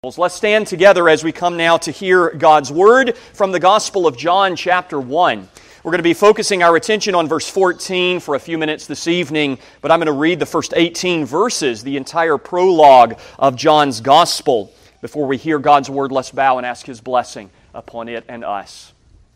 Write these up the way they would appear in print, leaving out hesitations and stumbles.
Let's stand together as we come now to hear God's Word from the Gospel of John chapter 1. We're going to be focusing our attention on verse 14 for a few minutes this evening, but I'm going to read the first 18 verses, the entire prologue of John's Gospel. Before we hear God's Word, let's bow and ask His blessing upon it and us.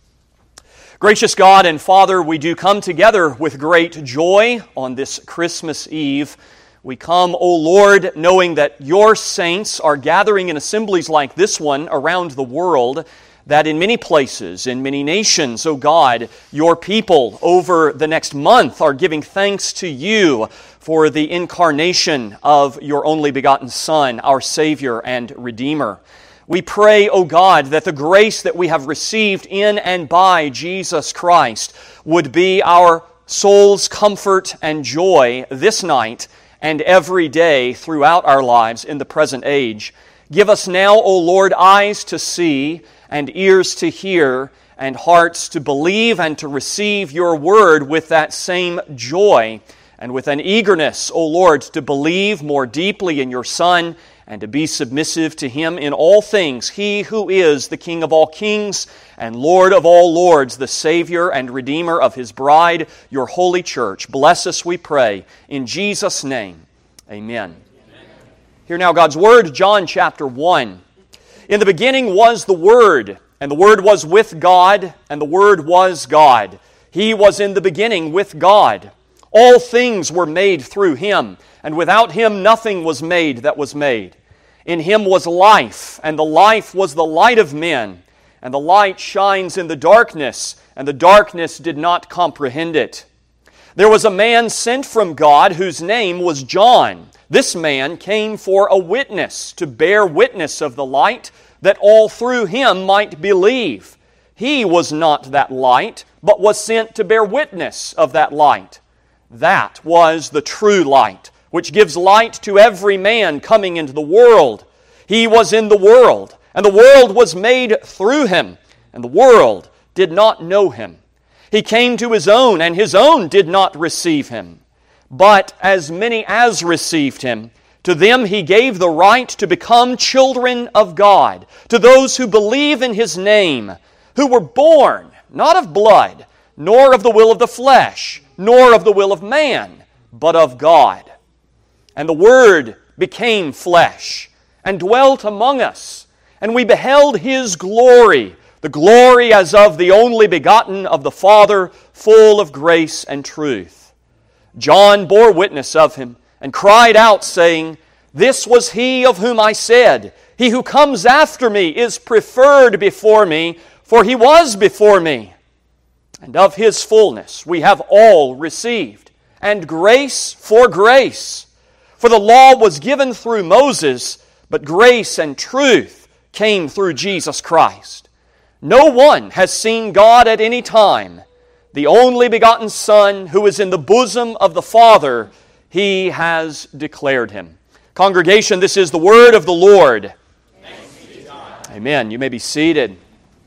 Gracious God and Father, we do come together with great joy on this Christmas Eve. We come, O Lord, knowing that Your saints are gathering in assemblies like this one around the world, that in many places, in many nations, O God, Your people over the next month are giving thanks to You for the incarnation of Your only begotten Son, our Savior and Redeemer. We pray, O God, that the grace that we have received in and by Jesus Christ would be our soul's comfort and joy this night and every day throughout our lives in the present age. Give us now, O Lord, eyes to see and ears to hear and hearts to believe and to receive Your Word with that same joy and with an eagerness, O Lord, to believe more deeply in Your Son and to be submissive to Him in all things, He who is the King of all kings and Lord of all lords, the Savior and Redeemer of His bride, Your holy church. Bless us, we pray, in Jesus' name. Amen. Hear now God's Word, John chapter 1. In the beginning was the Word, and the Word was with God, and the Word was God. He was in the beginning with God. All things were made through Him, and without Him nothing was made that was made. In Him was life, and the life was the light of men. And the light shines in the darkness, and the darkness did not comprehend it. There was a man sent from God whose name was John. This man came for a witness, to bear witness of the light, that all through him might believe. He was not that light, but was sent to bear witness of that light. That was the true light, which gives light to every man coming into the world. He was in the world, and the world was made through Him, and the world did not know Him. He came to His own, and His own did not receive Him. But as many as received Him, to them He gave the right to become children of God, to those who believe in His name, who were born not of blood, nor of the will of the flesh, nor of the will of man, but of God. And the Word became flesh, and dwelt among us, and we beheld His glory, the glory as of the only begotten of the Father, full of grace and truth. John bore witness of Him, and cried out, saying, This was He of whom I said, He who comes after me is preferred before me, for He was before me. And of His fullness we have all received, and grace for grace. For the law was given through Moses, but grace and truth came through Jesus Christ. No one has seen God at any time. The only begotten Son, who is in the bosom of the Father, He has declared Him. Congregation, this is the word of the Lord. Thanks be to God. Amen. You may be seated.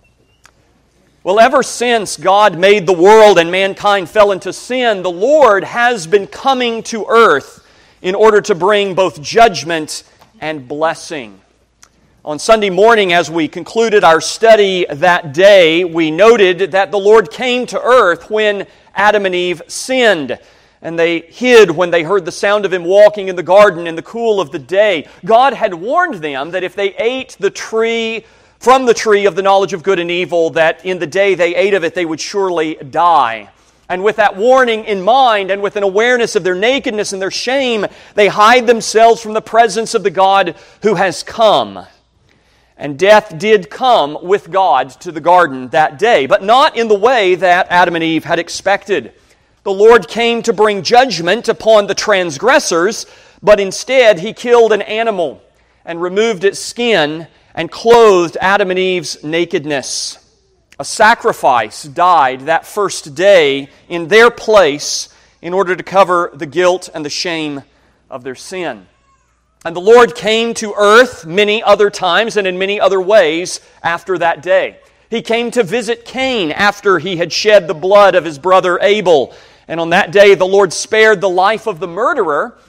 Well, ever since God made the world and mankind fell into sin, the Lord has been coming to earth in order to bring both judgment and blessing. On Sunday morning, as we concluded our study that day, we noted that the Lord came to earth when Adam and Eve sinned, and they hid when they heard the sound of Him walking in the garden in the cool of the day. God had warned them that if they ate from the tree of the knowledge of good and evil, that in the day they ate of it, they would surely die. And with that warning in mind, and with an awareness of their nakedness and their shame, they hide themselves from the presence of the God who has come. And death did come with God to the garden that day, but not in the way that Adam and Eve had expected. The Lord came to bring judgment upon the transgressors, but instead He killed an animal and removed its skin and clothed Adam and Eve's nakedness. A sacrifice died that first day in their place in order to cover the guilt and the shame of their sin. And the Lord came to earth many other times and in many other ways after that day. He came to visit Cain after he had shed the blood of his brother Abel. And on that day the Lord spared the life of the murderer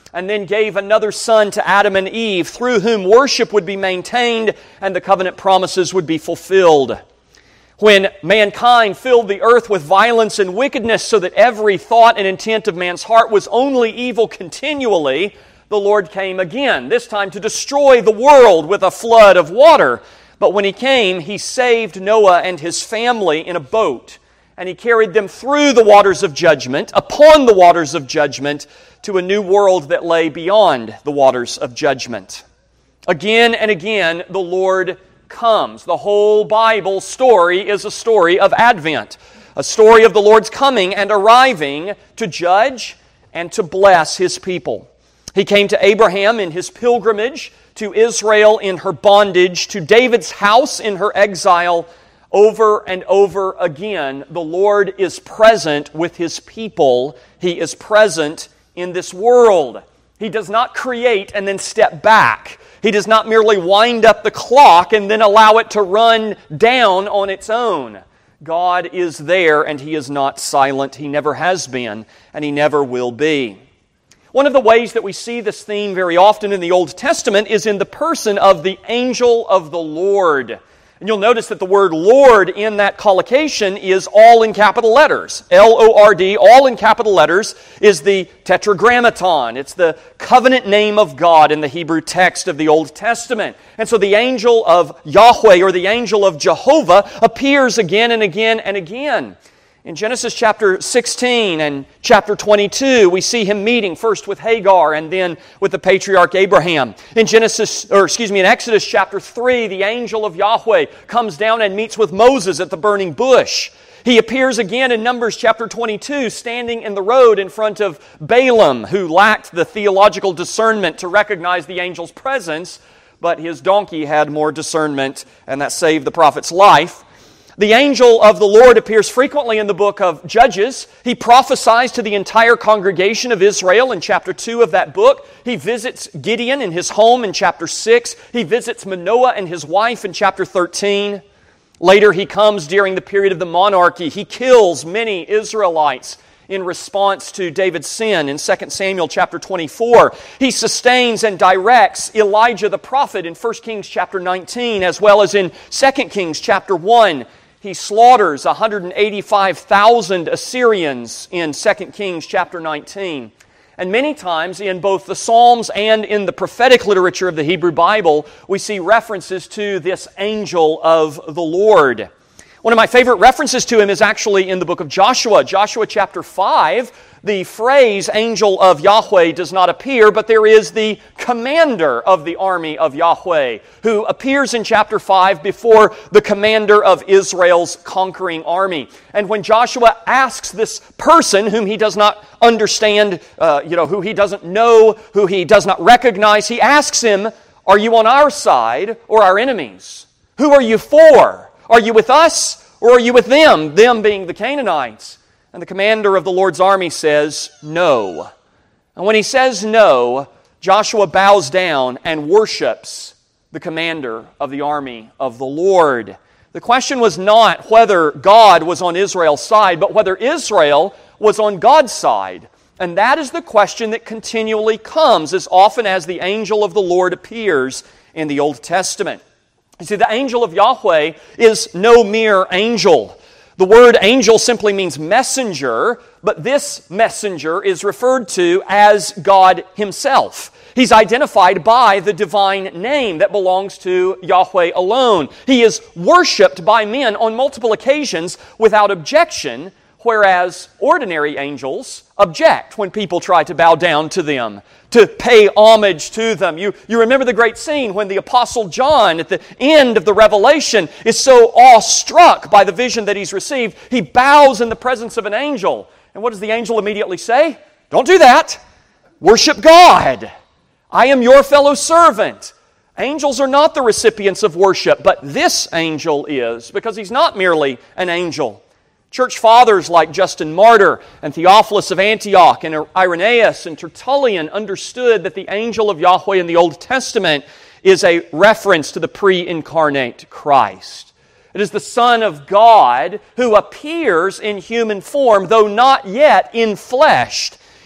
and then gave another son to Adam and Eve, through whom worship would be maintained and the covenant promises would be fulfilled. When mankind filled the earth with violence and wickedness so that every thought and intent of man's heart was only evil continually, the Lord came again, this time to destroy the world with a flood of water. But when He came, He saved Noah and his family in a boat, and He carried them through the waters of judgment, upon the waters of judgment, to a new world that lay beyond the waters of judgment. Again and again, the Lord comes. The whole Bible story is a story of Advent, a story of the Lord's coming and arriving to judge and to bless His people. He came to Abraham in his pilgrimage, to Israel in her bondage, to David's house in her exile. Over and over again, the Lord is present with His people. He is present in this world. He does not create and then step back. He does not merely wind up the clock and then allow it to run down on its own. God is there, and He is not silent. He never has been, and He never will be. One of the ways that we see this theme very often in the Old Testament is in the person of the angel of the Lord. And you'll notice that the word Lord in that collocation is all in capital letters. L-O-R-D, all in capital letters, is the Tetragrammaton. It's the covenant name of God in the Hebrew text of the Old Testament. And so the angel of Yahweh, or the angel of Jehovah, appears again and again and again. In Genesis chapter 16 and chapter 22, we see Him meeting first with Hagar and then with the patriarch Abraham. In Exodus chapter 3, the angel of Yahweh comes down and meets with Moses at the burning bush. He appears again in Numbers chapter 22, standing in the road in front of Balaam, who lacked the theological discernment to recognize the angel's presence, but his donkey had more discernment, and that saved the prophet's life. The angel of the Lord appears frequently in the book of Judges. He prophesies to the entire congregation of Israel in chapter 2 of that book. He visits Gideon in his home in chapter 6. He visits Manoah and his wife in chapter 13. Later he comes during the period of the monarchy. He kills many Israelites in response to David's sin in 2 Samuel chapter 24. He sustains and directs Elijah the prophet in 1 Kings chapter 19, as well as in 2 Kings chapter 1. He slaughters 185,000 Assyrians in 2 Kings chapter 19. And many times in both the Psalms and in the prophetic literature of the Hebrew Bible, we see references to this angel of the Lord. One of my favorite references to Him is actually in the book of Joshua. Joshua chapter 5, the phrase angel of Yahweh does not appear, but there is the commander of the army of Yahweh who appears in chapter 5 before the commander of Israel's conquering army. And when Joshua asks this person whom he does not understand, who he doesn't know, who he does not recognize, he asks him, "Are you on our side or our enemies? Who are you for? Are you with us or are you with them?" Them being the Canaanites. And the commander of the Lord's army says, "No." And when he says no, Joshua bows down and worships the commander of the army of the Lord. The question was not whether God was on Israel's side, but whether Israel was on God's side. And that is the question that continually comes as often as the angel of the Lord appears in the Old Testament. You see, the angel of Yahweh is no mere angel. The word angel simply means messenger, but this messenger is referred to as God Himself. He's identified by the divine name that belongs to Yahweh alone. He is worshipped by men on multiple occasions without objection, whereas ordinary angels object when people try to bow down to them, to pay homage to them. You remember the great scene when the Apostle John, at the end of the Revelation, is so awestruck by the vision that he's received, he bows in the presence of an angel. And what does the angel immediately say? "Don't do that. Worship God. I am your fellow servant." Angels are not the recipients of worship, but this angel is, because he's not merely an angel. Church fathers like Justin Martyr and Theophilus of Antioch and Irenaeus and Tertullian understood that the angel of Yahweh in the Old Testament is a reference to the pre-incarnate Christ. It is the Son of God who appears in human form, though not yet enfleshed.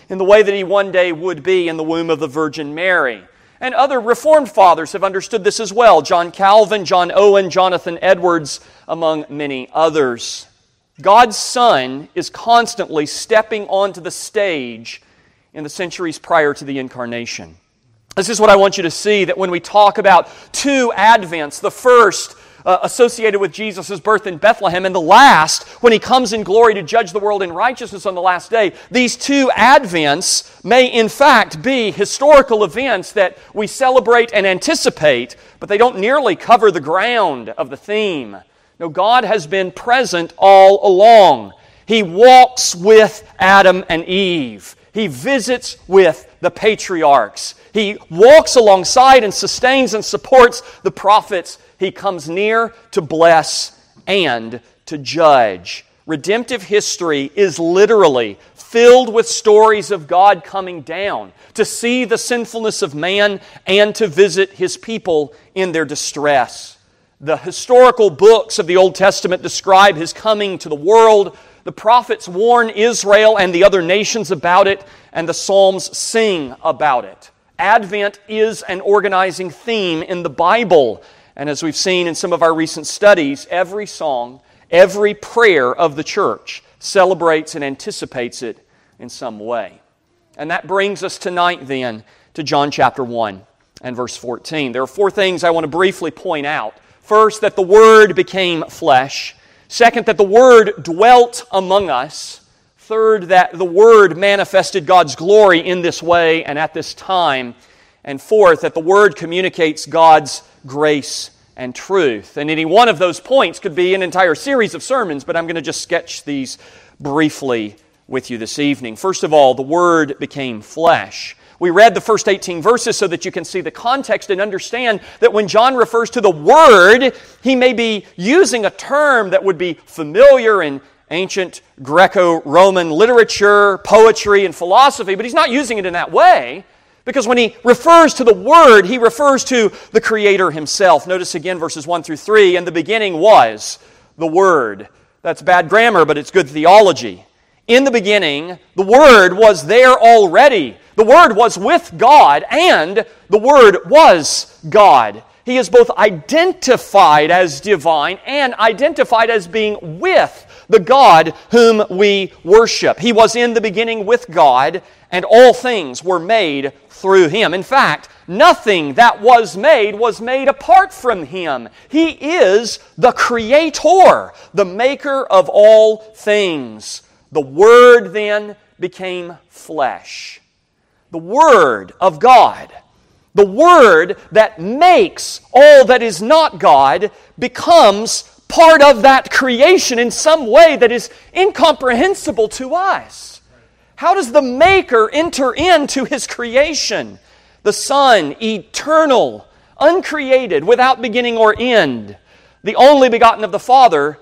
in the way that He one day would be in the womb of the Virgin Mary. And other Reformed fathers have understood this as well. John Calvin, John Owen, Jonathan Edwards, among many others. God's Son is constantly stepping onto the stage in the centuries prior to the Incarnation. This is what I want you to see, that when we talk about two Advents, the first associated with Jesus' birth in Bethlehem, and the last, when He comes in glory to judge the world in righteousness on the last day, these two Advents may in fact be historical events that we celebrate and anticipate, but they don't nearly cover the ground of the theme. No, God has been present all along. He walks with Adam and Eve. He visits with the patriarchs. He walks alongside and sustains and supports the prophets. He comes near to bless and to judge. Redemptive history is literally filled with stories of God coming down to see the sinfulness of man and to visit His people in their distress. The historical books of the Old Testament describe His coming to the world. The prophets warn Israel and the other nations about it, and the Psalms sing about it. Advent is an organizing theme in the Bible. And as we've seen in some of our recent studies, every song, every prayer of the church celebrates and anticipates it in some way. And that brings us tonight then to John chapter 1 and verse 14. There are four things I want to briefly point out. First, that the Word became flesh. Second, that the Word dwelt among us. Third, that the Word manifested God's glory in this way and at this time. And fourth, that the Word communicates God's grace and truth. And any one of those points could be an entire series of sermons, but I'm going to just sketch these briefly with you this evening. First of all, the Word became flesh. We read the first 18 verses so that you can see the context and understand that when John refers to the Word, he may be using a term that would be familiar in ancient Greco-Roman literature, poetry, and philosophy, but he's not using it in that way. Because when he refers to the Word, he refers to the Creator Himself. Notice again verses 1 through 3, "In the beginning was the Word." That's bad grammar, but it's good theology. In the beginning, the Word was there already. The Word was with God, and the Word was God. He is both identified as divine and identified as being with the God whom we worship. He was in the beginning with God, and all things were made through Him. In fact, nothing that was made apart from Him. He is the Creator, the Maker of all things. The Word then became flesh. The Word of God, the Word that makes all that is not God, becomes part of that creation in some way that is incomprehensible to us. How does the Maker enter into His creation? The Son, eternal, uncreated, without beginning or end, the only begotten of the Father,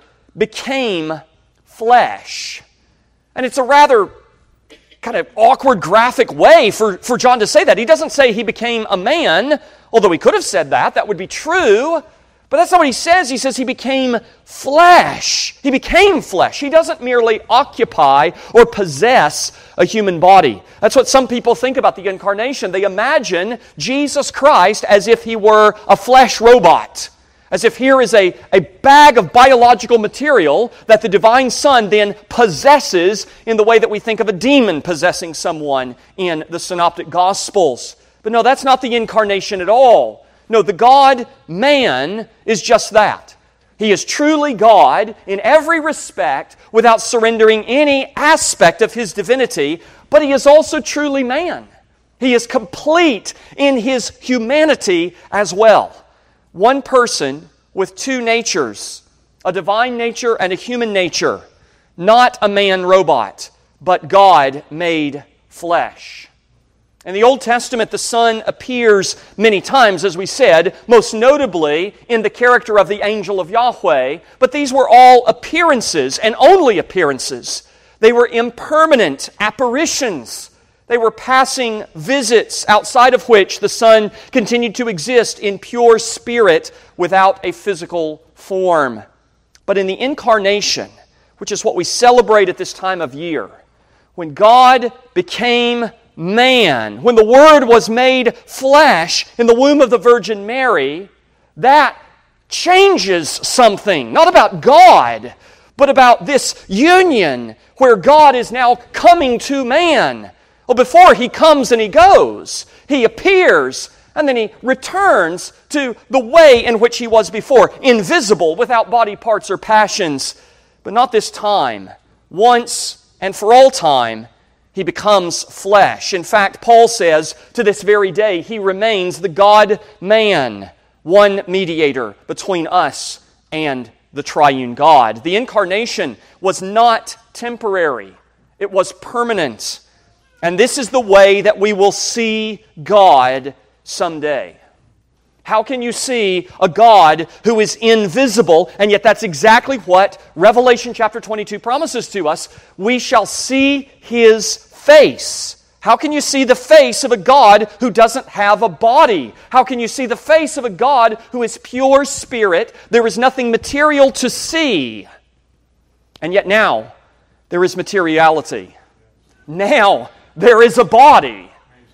became flesh. And it's a rather kind of awkward, graphic way for John to say that. He doesn't say He became a man, although he could have said that. That would be true. But that's not what he says. He says He became flesh. He became flesh. He doesn't merely occupy or possess a human body. That's what some people think about the Incarnation. They imagine Jesus Christ as if He were a flesh robot. As if here is a bag of biological material that the Divine Son then possesses in the way that we think of a demon possessing someone in the Synoptic Gospels. But no, that's not the Incarnation at all. No, the God-man is just that. He is truly God in every respect without surrendering any aspect of His divinity, but He is also truly man. He is complete in His humanity as well. One person with two natures, a divine nature and a human nature, not a man-robot, but God made flesh. In the Old Testament, the Son appears many times, as we said, most notably in the character of the angel of Yahweh, but these were all appearances and only appearances. They were impermanent apparitions. They were passing visits outside of which the Son continued to exist in pure spirit without a physical form. But in the Incarnation, which is what we celebrate at this time of year, when God became man, when the Word was made flesh in the womb of the Virgin Mary, that changes something. Not about God, but about this union where God is now coming to man. Well, before He comes and He goes, He appears and then He returns to the way in which He was before, invisible, without body parts or passions. But not this time. Once and for all time, He becomes flesh. In fact, Paul says, to this very day, He remains the God-man, one mediator between us and the triune God. The incarnation was not temporary. It was permanent. And this is the way that we will see God someday. How can you see a God who is invisible, and yet that's exactly what Revelation chapter 22 promises to us? We shall see His face. How can you see the face of a God who doesn't have a body? How can you see the face of a God who is pure spirit? There is nothing material to see. And yet now, there is materiality. Now, there is a body.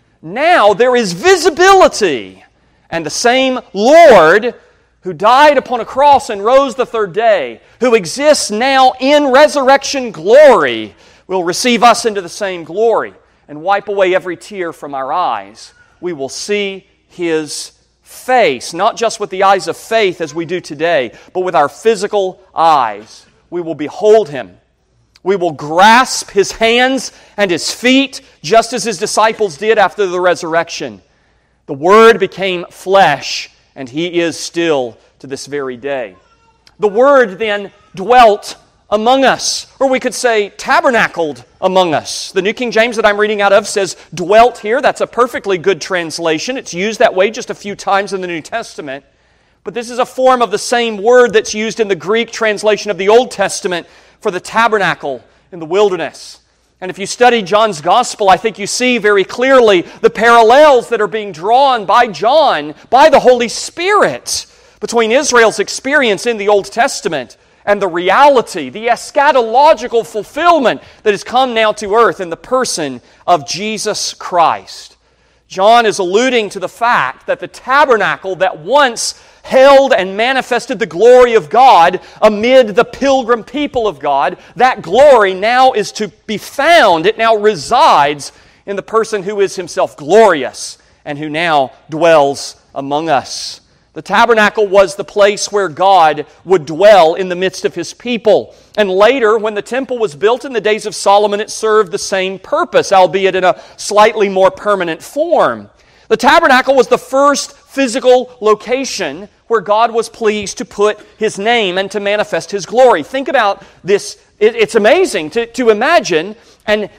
Now, there is visibility. And the same Lord who died upon a cross and rose the third day, who exists now in resurrection glory, will receive us into the same glory and wipe away every tear from our eyes. We will see His face, not just with the eyes of faith as we do today, but with our physical eyes. We will behold Him. We will grasp His hands and His feet, just as His disciples did after the resurrection. The Word became flesh, and He is still to this very day. The Word then dwelt among us, or we could say tabernacled among us. The New King James that I'm reading out of says dwelt here. That's a perfectly good translation. It's used that way just a few times in the New Testament. But this is a form of the same word that's used in the Greek translation of the Old Testament for the tabernacle in the wilderness. And if you study John's Gospel, I think you see very clearly the parallels that are being drawn by John, by the Holy Spirit, between Israel's experience in the Old Testament and the reality, the eschatological fulfillment that has come now to earth in the person of Jesus Christ. John is alluding to the fact that the tabernacle that once held and manifested the glory of God amid the pilgrim people of God, that glory now is to be found. It now resides in the person who is Himself glorious and who now dwells among us. The tabernacle was the place where God would dwell in the midst of His people. And later, when the temple was built in the days of Solomon, it served the same purpose, albeit in a slightly more permanent form. The tabernacle was the first physical location where God was pleased to put His name and to manifest His glory. Think about this. It's amazing to imagine an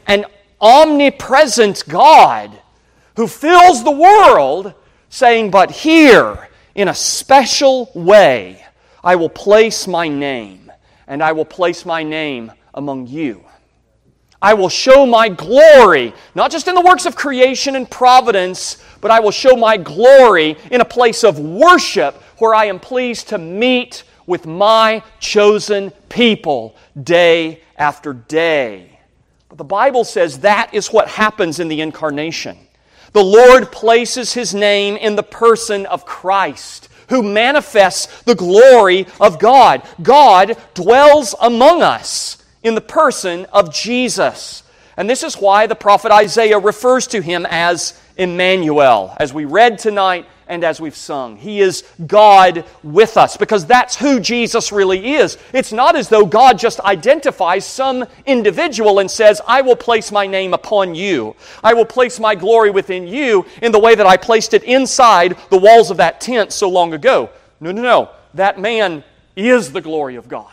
omnipresent God who fills the world saying, "But here, in a special way, I will place my name, and I will place my name among you. I will show my glory, not just in the works of creation and providence, but I will show my glory in a place of worship where I am pleased to meet with my chosen people day after day." But the Bible says that is what happens in the incarnation. The Lord places His name in the person of Christ, who manifests the glory of God. God dwells among us in the person of Jesus. And this is why the prophet Isaiah refers to Him as Emmanuel, as we read tonight and as we've sung. He is God with us, because that's who Jesus really is. It's not as though God just identifies some individual and says, "I will place my name upon you. I will place my glory within you in the way that I placed it inside the walls of that tent so long ago." No. That man is the glory of God.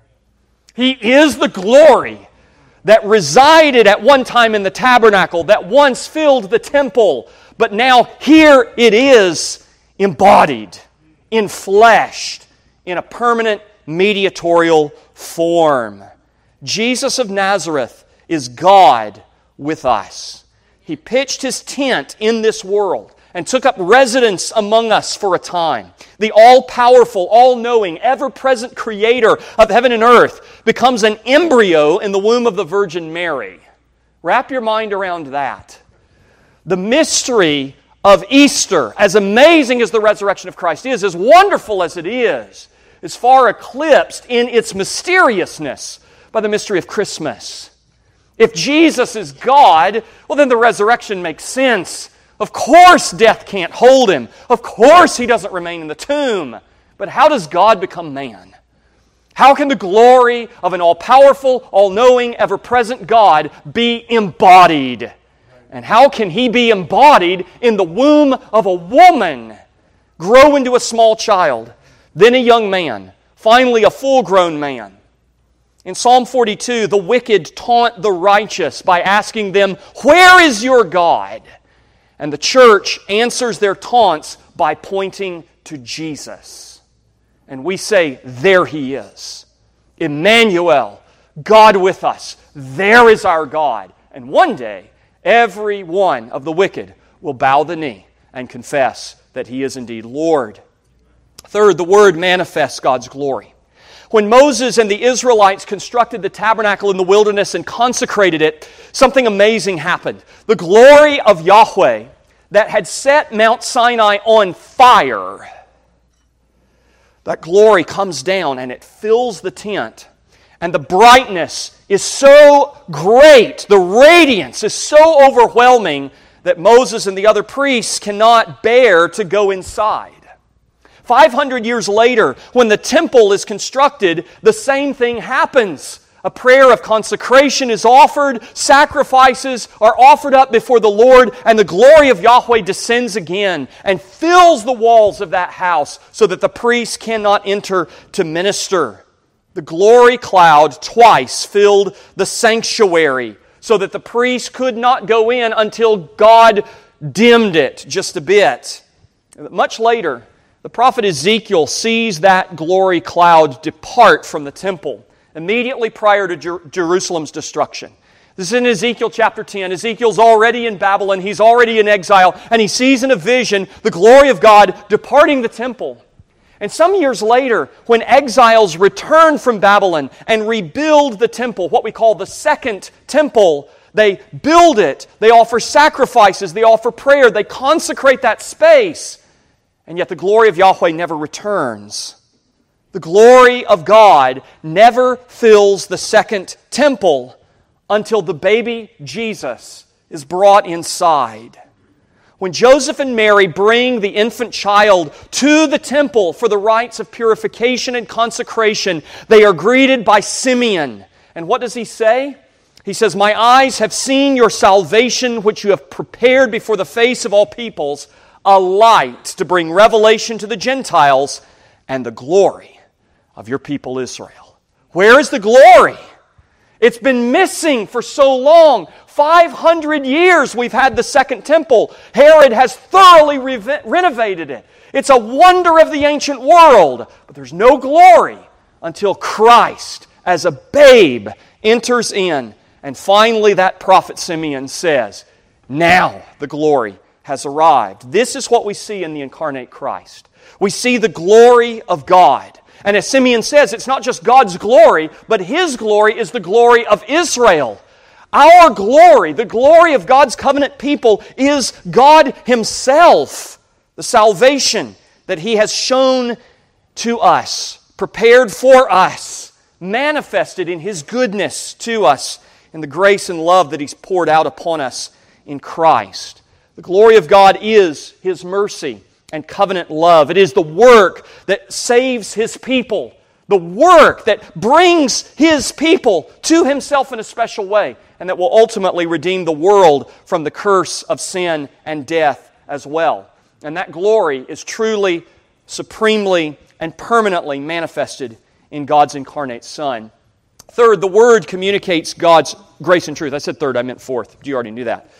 He is the glory that resided at one time in the tabernacle, that once filled the temple, but now here it is embodied, enfleshed, in a permanent mediatorial form. Jesus of Nazareth is God with us. He pitched His tent in this world and took up residence among us for a time. The all-powerful, all-knowing, ever-present Creator of heaven and earth becomes an embryo in the womb of the Virgin Mary. Wrap your mind around that. The mystery of Easter, as amazing as the resurrection of Christ is, as wonderful as it is far eclipsed in its mysteriousness by the mystery of Christmas. If Jesus is God, well then the resurrection makes sense. Of course death can't hold Him. Of course He doesn't remain in the tomb. But how does God become man? How can the glory of an all-powerful, all-knowing, ever-present God be embodied? And how can He be embodied in the womb of a woman, grow into a small child, then a young man, finally a full-grown man? In Psalm 42, the wicked taunt the righteous by asking them, "Where is your God?" And the church answers their taunts by pointing to Jesus. And we say, there He is. Emmanuel, God with us. There is our God. And one day, every one of the wicked will bow the knee and confess that He is indeed Lord. Third, the Word manifests God's glory. When Moses and the Israelites constructed the tabernacle in the wilderness and consecrated it, something amazing happened. The glory of Yahweh that had set Mount Sinai on fire, that glory comes down and it fills the tent. And the brightness is so great, the radiance is so overwhelming that Moses and the other priests cannot bear to go inside. 500 years later, when the temple is constructed, the same thing happens. A prayer of consecration is offered, sacrifices are offered up before the Lord, and the glory of Yahweh descends again and fills the walls of that house so that the priests cannot enter to minister. The glory cloud twice filled the sanctuary so that the priests could not go in until God dimmed it just a bit. Much later, the prophet Ezekiel sees that glory cloud depart from the temple immediately prior to Jerusalem's destruction. This is in Ezekiel chapter 10. Ezekiel's already in Babylon. He's already in exile. And he sees in a vision the glory of God departing the temple. And some years later, when exiles return from Babylon and rebuild the temple, what we call the Second Temple, they build it, they offer sacrifices, they offer prayer, they consecrate that space. And yet the glory of Yahweh never returns. The glory of God never fills the Second Temple until the baby Jesus is brought inside. When Joseph and Mary bring the infant child to the temple for the rites of purification and consecration, they are greeted by Simeon. And what does he say? He says, "My eyes have seen your salvation, which you have prepared before the face of all peoples, a light to bring revelation to the Gentiles and the glory of your people Israel." Where is the glory? It's been missing for so long. 500 years we've had the Second Temple. Herod has thoroughly renovated it. It's a wonder of the ancient world. But there's no glory until Christ, as a babe, enters in. And finally that prophet Simeon says, now the glory has arrived. This is what we see in the incarnate Christ. We see the glory of God. And as Simeon says, it's not just God's glory, but His glory is the glory of Israel. Our glory, the glory of God's covenant people, is God Himself. The salvation that He has shown to us, prepared for us, manifested in His goodness to us, in the grace and love that He's poured out upon us in Christ. The glory of God is His mercy and covenant love. It is the work that saves His people, the work that brings His people to Himself in a special way, and that will ultimately redeem the world from the curse of sin and death as well. And that glory is truly, supremely, and permanently manifested in God's incarnate Son. Third, the Word communicates God's grace and truth. I said third, I meant fourth. You already knew that.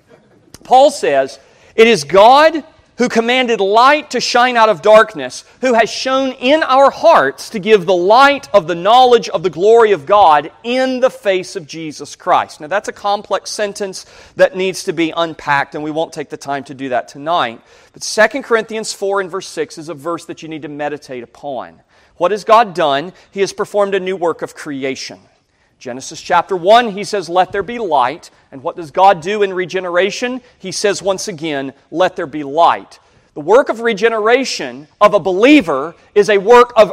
Paul says, it is God who commanded light to shine out of darkness, who has shown in our hearts to give the light of the knowledge of the glory of God in the face of Jesus Christ. Now that's a complex sentence that needs to be unpacked, and we won't take the time to do that tonight. But 2 Corinthians 4 and verse 6 is a verse that you need to meditate upon. What has God done? He has performed a new work of creation. Genesis chapter 1, He says, let there be light. And what does God do in regeneration? He says once again, let there be light. The work of regeneration of a believer is a work of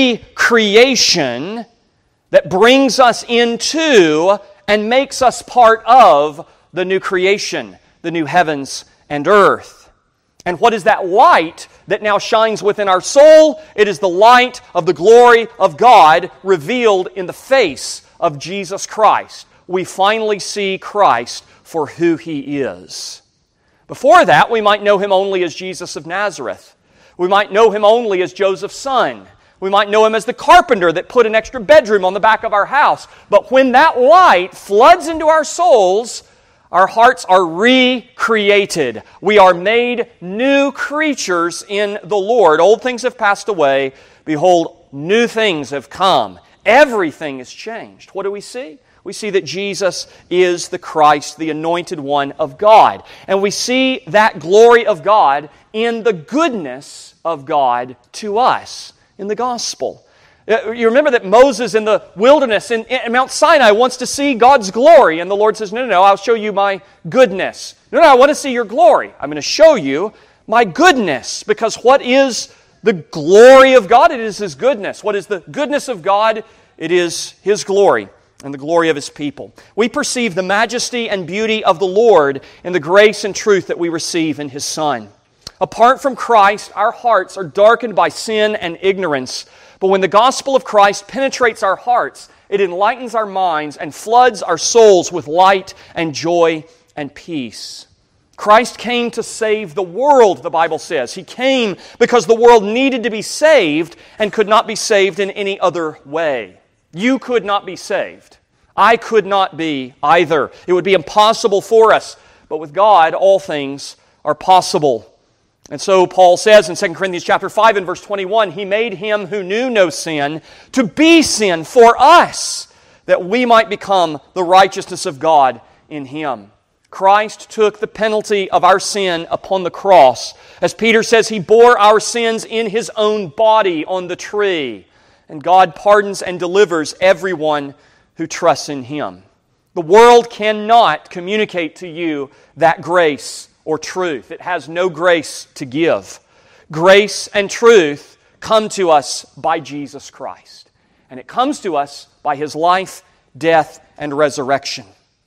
recreation that brings us into and makes us part of the new creation, the new heavens and earth. And what is that light that now shines within our soul? It is the light of the glory of God revealed in the face of Jesus Christ. We finally see Christ for who He is. Before that, we might know Him only as Jesus of Nazareth. We might know Him only as Joseph's son. We might know Him as the carpenter that put an extra bedroom on the back of our house. But when that light floods into our souls, our hearts are recreated. We are made new creatures in the Lord. Old things have passed away. Behold, new things have come. Everything is changed. What do we see? We see that Jesus is the Christ, the Anointed One of God. And we see that glory of God in the goodness of God to us in the gospel. You remember that Moses in the wilderness in Mount Sinai wants to see God's glory. And the Lord says, no, I'll show you my goodness. No, I want to see your glory. I'm going to show you my goodness. Because what is the glory of God? It is His goodness. What is the goodness of God? It is His glory and the glory of His people. We perceive the majesty and beauty of the Lord in the grace and truth that we receive in His Son. Apart from Christ, our hearts are darkened by sin and ignorance. But when the gospel of Christ penetrates our hearts, it enlightens our minds and floods our souls with light and joy and peace. Christ came to save the world, the Bible says. He came because the world needed to be saved and could not be saved in any other way. You could not be saved. I could not be either. It would be impossible for us. But with God, all things are possible. And so Paul says in 2 Corinthians chapter 5 and verse 21, He made Him who knew no sin to be sin for us, that we might become the righteousness of God in Him. Christ took the penalty of our sin upon the cross. As Peter says, He bore our sins in His own body on the tree. And God pardons and delivers everyone who trusts in Him. The world cannot communicate to you that grace or truth. It has no grace to give. Grace and truth come to us by Jesus Christ. And it comes to us by His life, death, and resurrection.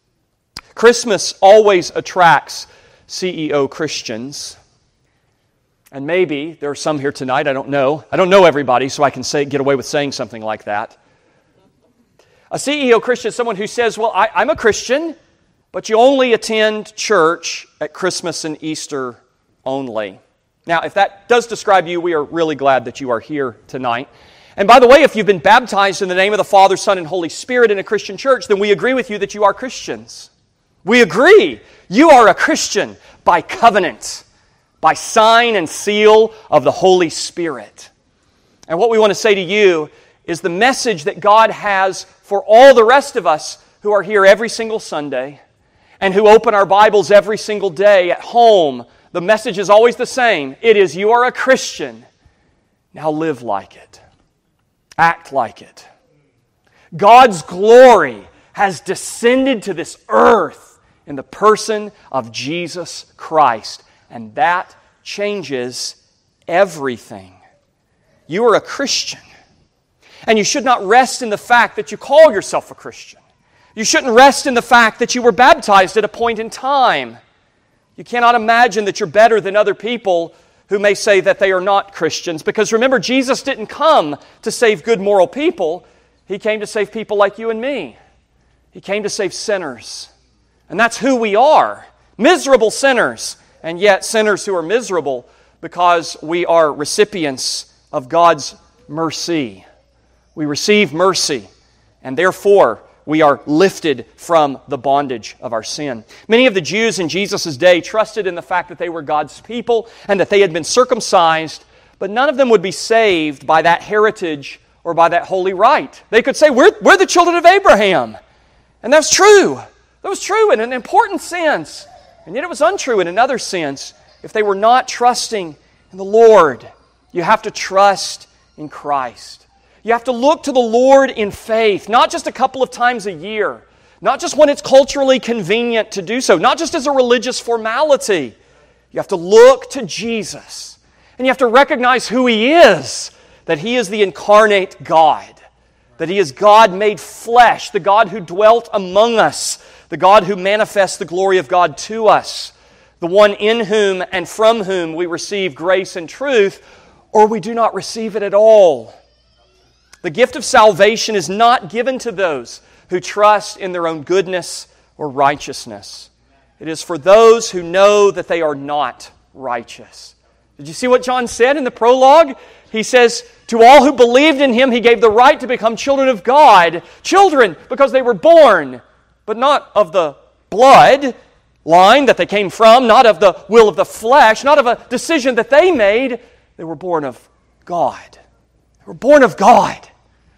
Christmas always attracts CEO Christians. And maybe there are some here tonight, I don't know. I don't know everybody, so I can get away with saying something like that. A CEO Christian is someone who says, well, I'm a Christian, but you only attend church at Christmas and Easter only. Now, if that does describe you, we are really glad that you are here tonight. And by the way, if you've been baptized in the name of the Father, Son, and Holy Spirit in a Christian church, then we agree with you that you are Christians. We agree you are a Christian by covenant, by sign and seal of the Holy Spirit. And what we want to say to you is the message that God has for all the rest of us who are here every single Sunday and who open our Bibles every single day at home. The message is always the same. It is, you are a Christian. Now live like it. Act like it. God's glory has descended to this earth in the person of Jesus Christ. And that changes everything. You are a Christian. And you should not rest in the fact that you call yourself a Christian. You shouldn't rest in the fact that you were baptized at a point in time. You cannot imagine that you're better than other people who may say that they are not Christians. Because remember, Jesus didn't come to save good moral people. He came to save people like you and me. He came to save sinners. And that's who we are. Miserable sinners. And yet sinners who are miserable because we are recipients of God's mercy. We receive mercy. And therefore, we are lifted from the bondage of our sin. Many of the Jews in Jesus' day trusted in the fact that they were God's people and that they had been circumcised, but none of them would be saved by that heritage or by that holy rite. They could say, we're the children of Abraham. And that's true. That was true in an important sense. And yet it was untrue in another sense. If they were not trusting in the Lord, you have to trust in Christ. You have to look to the Lord in faith, not just a couple of times a year, not just when it's culturally convenient to do so, not just as a religious formality. You have to look to Jesus, and you have to recognize who He is, that He is the incarnate God, that He is God made flesh, the God who dwelt among us, the God who manifests the glory of God to us, the one in whom and from whom we receive grace and truth, or we do not receive it at all. The gift of salvation is not given to those who trust in their own goodness or righteousness. It is for those who know that they are not righteous. Did you see what John said in the prologue? He says, to all who believed in Him, He gave the right to become children of God. Children, because they were born, but not of the blood line that they came from, not of the will of the flesh, not of a decision that they made. They were born of God. They were born of God.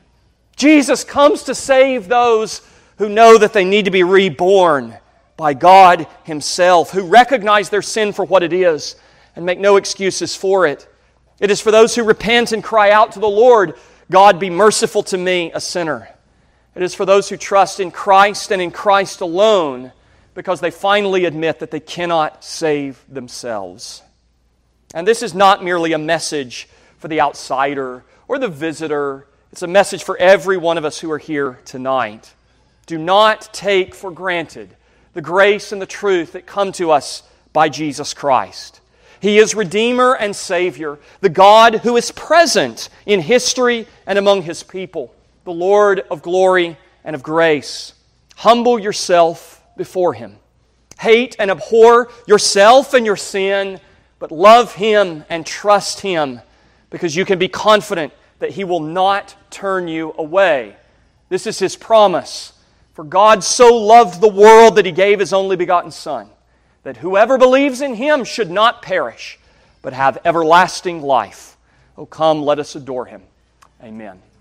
Jesus comes to save those who know that they need to be reborn by God Himself, who recognize their sin for what it is and make no excuses for it. It is for those who repent and cry out to the Lord, God, be merciful to me, a sinner. It is for those who trust in Christ and in Christ alone, because they finally admit that they cannot save themselves. And this is not merely a message for the outsider or the visitor. It's a message for every one of us who are here tonight. Do not take for granted the grace and the truth that come to us by Jesus Christ. He is Redeemer and Savior, the God who is present in history and among His people, the Lord of glory and of grace. Humble yourself before Him. Hate and abhor yourself and your sin, but love Him and trust Him, because you can be confident that He will not turn you away. This is His promise. For God so loved the world that He gave His only begotten Son, that whoever believes in Him should not perish, but have everlasting life. Oh, come, let us adore Him. Amen.